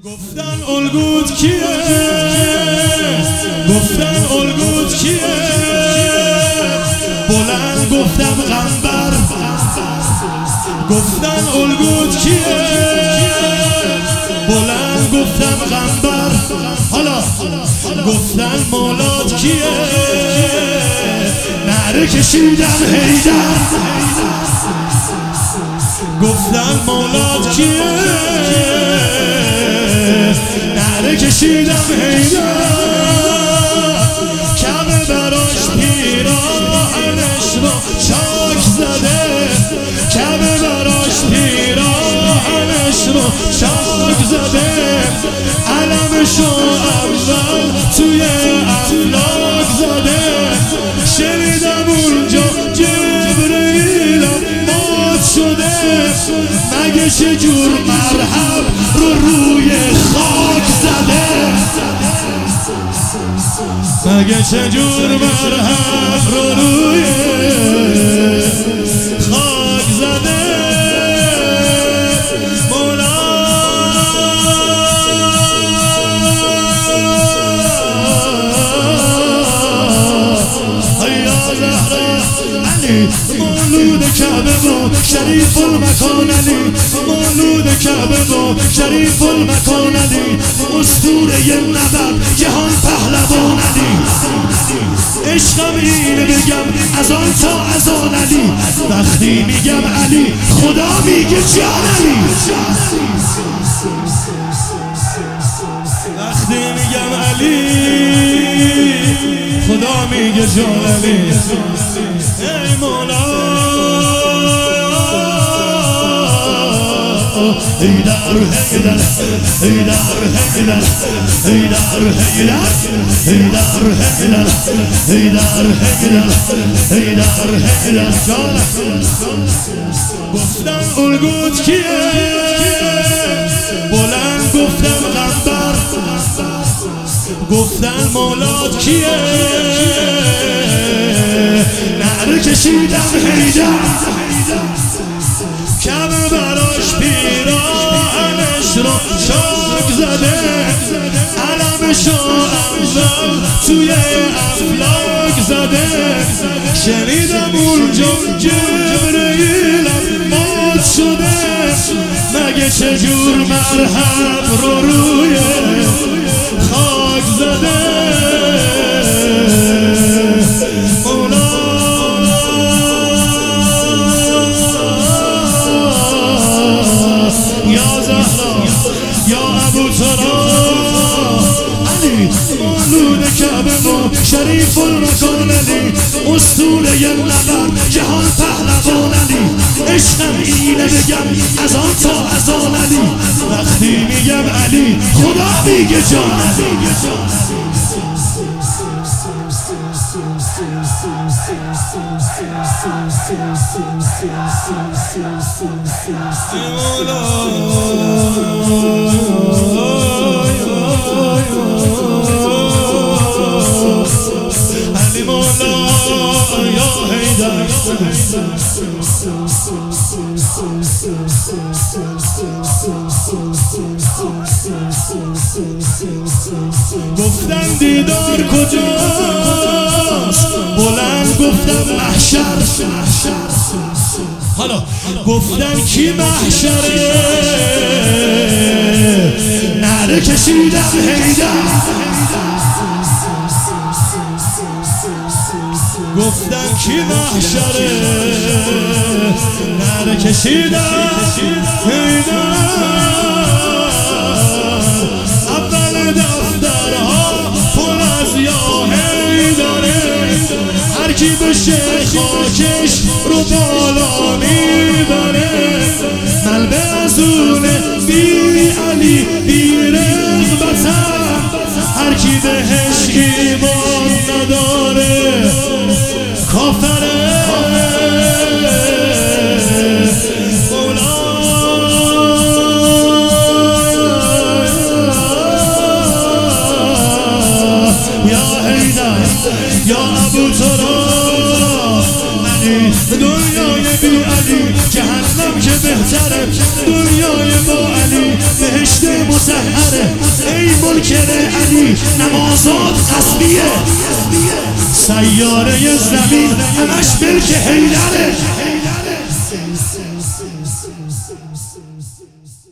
گفتن الگوت کیه؟ گفتن الگوت کیه؟ بلند گفتم غنبر. گفتن الگوت کیه؟ بلند گفتم غنبر. حالا گفتن مولات کیه؟ نعره کشیدم حیدر. گفتن مولات کیه؟ نعره کشیدم حیدر. کعبه براش پیراهنش رو چاک زده. کعبه براش پیراهنش رو چاک زده. علمشو اول توی افلاک زده. شنیدم اونجا جبرئیلم مات شده. مگه چجور مرهم رو روی خاک زده؟ مگه چجور مرهم رو روی خاک زده؟ مولا یا زهرا علی مولود کعبه و شریف المکان علی. مولود کعبه و شریف المکان علی. اسطوره نبرد جهان پهلوان علی. عشقم اینه بگم از آن تا از آن علی. وقتی میگم علی خدا میگه جان علی. وقتی میگم علی خدا میگه جان علی. ای مولا حیدر حیدر حیدر حیدر حیدر حیدر حیدر حیدر حیدر حیدر حیدر حیدر جان. گفتم الگوت کیه؟ بلند گفتم غنبر. گفتن مولات کیه؟ نعره کشیدم حیدر. کعبه براش پیراهنش رو چاک زده. علمشو اول توی افلاک زده. شنیدم اونجا جبرئیلم مات شده. مگه چجور مرهم رو روی خاک زده؟ مولود کعبه و شریف المکان علی. اسطوره نبرد جهان پهلوان علی. عشقم اینه بگم از آن تا از آن علی. وقتی میگم علی خدا میگه جان علی. علی مولا یا حیدر. گفتن دیدار کجاست؟ بلند گفتم محشر. حالا گفتن کی محشره؟ نعره کشیدم حیدر. گفتن کی محشره؟ نعره کشیدم حیدر. اول دفترها پر از یا حیدره. هر کی بشه خاکش رو بالا میبره. ملبسونه بی علی بی رغبتم. هر کی بهش ایمان نداره کافره. یا حیدر یا ابو تراب علی. دنیای بی علی جهنم که بهتره. دنیای با علی بهشت مسحره. ای منکر علی نمازات قصدیه سیاره زمین همش ملک حیدره